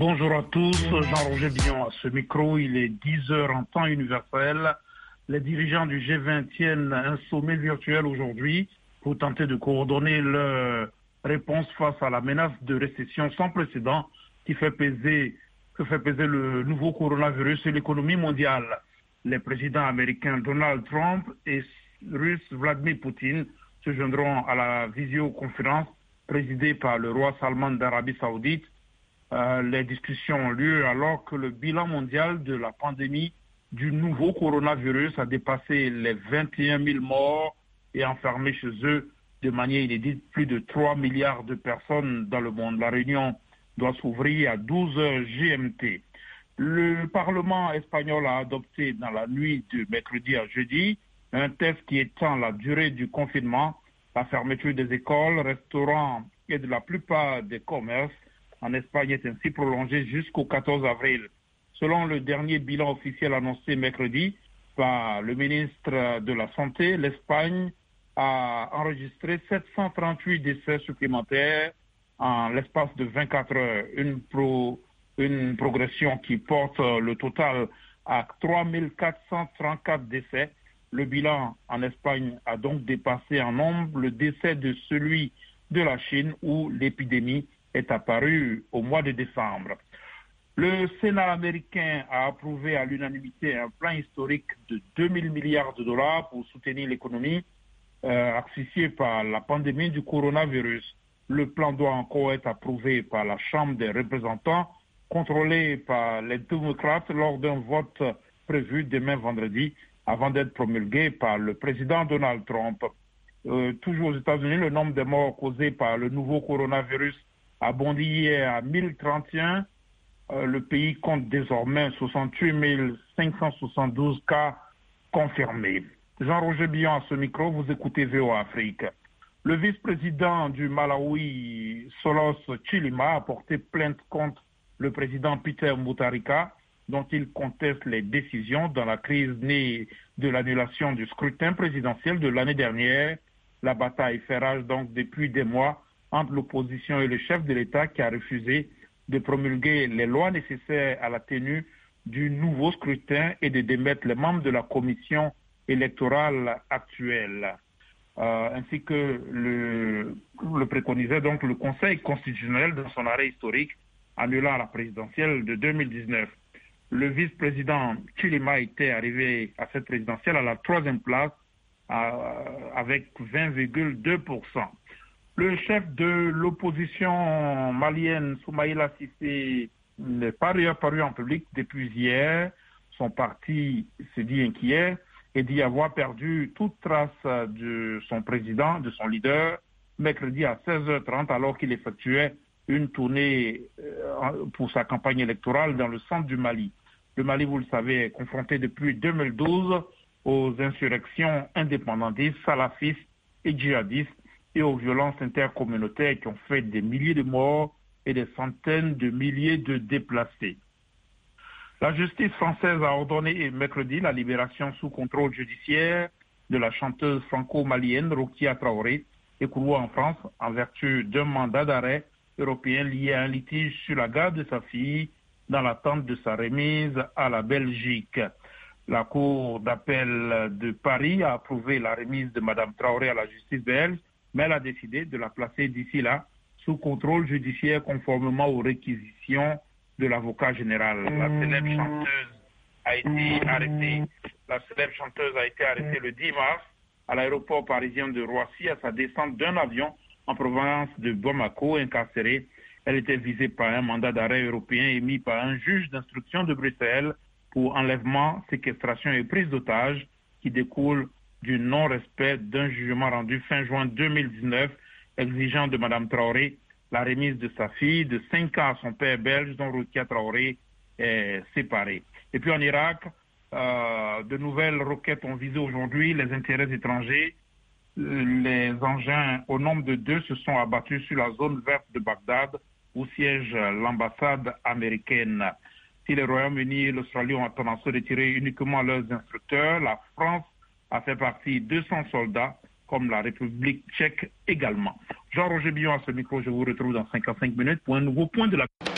Bonjour à tous, Jean-Roger Billon à ce micro. Il est 10 heures en temps universel. Les dirigeants du G20 tiennent un sommet virtuel aujourd'hui pour tenter de coordonner leur réponse face à la menace de récession sans précédent que fait peser le nouveau coronavirus sur l'économie mondiale. Les présidents américains Donald Trump et russe Vladimir Poutine se joindront à la visioconférence présidée par le roi Salman d'Arabie Saoudite. Les discussions ont lieu alors que le bilan mondial de la pandémie du nouveau coronavirus a dépassé les 21 000 morts et enfermé chez eux de manière inédite plus de 3 milliards de personnes dans le monde. La réunion doit s'ouvrir à 12 heures GMT. Le Parlement espagnol a adopté dans la nuit de mercredi à jeudi un texte qui étend la durée du confinement, la fermeture des écoles, restaurants et de la plupart des commerces en Espagne est ainsi prolongée jusqu'au 14 avril. Selon le dernier bilan officiel annoncé mercredi par le ministre de la Santé, l'Espagne a enregistré 738 décès supplémentaires en l'espace de 24 heures, une progression qui porte le total à 3434 décès. Le bilan en Espagne a donc dépassé en nombre le décès de celui de la Chine où l'épidémie est apparue au mois de décembre. Le Sénat américain a approuvé à l'unanimité un plan historique de 2 000 milliards de dollars pour soutenir l'économie asphyxiée par la pandémie du coronavirus. Le plan doit encore être approuvé par la Chambre des représentants, contrôlé par les démocrates lors d'un vote prévu demain vendredi, avant d'être promulgué par le président Donald Trump. Toujours aux États-Unis, le nombre de morts causés par le nouveau coronavirus a bondi hier à 1031. Le pays compte désormais 68 572 cas confirmés. Jean-Roger Billon à ce micro, vous écoutez VOA Afrique. Le vice-président du Malawi, Solos Chilima, a porté plainte contre le président Peter Mutharika, dont il conteste les décisions dans la crise née de l'annulation du scrutin présidentiel de l'année dernière. La bataille fait rage donc depuis des mois entre l'opposition et le chef de l'État qui a refusé de promulguer les lois nécessaires à la tenue du nouveau scrutin et de démettre les membres de la commission électorale actuelle. Ainsi que le préconisait donc le Conseil constitutionnel dans son arrêt historique annulant la présidentielle de 2019. Le vice-président Chilima était arrivé à cette présidentielle à la 3e place avec 20,2%. Le chef de l'opposition malienne, Soumaïla Cissé, n'est pas apparu en public depuis hier. Son parti se dit inquiet et dit avoir perdu toute trace de son président, de son leader, mercredi à 16h30 alors qu'il effectuait une tournée pour sa campagne électorale dans le centre du Mali. Le Mali, vous le savez, est confronté depuis 2012 aux insurrections indépendantistes, salafistes et djihadistes et aux violences intercommunautaires qui ont fait des milliers de morts et des centaines de milliers de déplacés. La justice française a ordonné mercredi la libération sous contrôle judiciaire de la chanteuse franco-malienne Rokia Traoré, écoulée en France en vertu d'un mandat d'arrêt européen lié à un litige sur la garde de sa fille dans l'attente de sa remise à la Belgique. La Cour d'appel de Paris a approuvé la remise de Mme Traoré à la justice belge, mais elle a décidé de la placer d'ici là sous contrôle judiciaire conformément aux réquisitions de l'avocat général. La célèbre chanteuse a été arrêtée le 10 mars à l'aéroport parisien de Roissy à sa descente d'un avion en provenance de Bamako, incarcérée. Elle était visée par un mandat d'arrêt européen émis par un juge d'instruction de Bruxelles pour enlèvement, séquestration et prise d'otages qui découle du non-respect d'un jugement rendu fin juin 2019 exigeant de Mme Traoré la remise de sa fille de 5 ans à son père belge dont Rokia Traoré est séparée. Et puis en Irak, de nouvelles roquettes ont visé aujourd'hui les intérêts étrangers. Les engins au nombre de 2 se sont abattus sur la zone verte de Bagdad où siège l'ambassade américaine. Si le Royaume-Uni et l'Australie ont tendance à retirer uniquement leurs instructeurs, la France a fait partie de 200 soldats, comme la République tchèque également. Jean-Roger Billon à ce micro, je vous retrouve dans 55 minutes pour un nouveau point de la...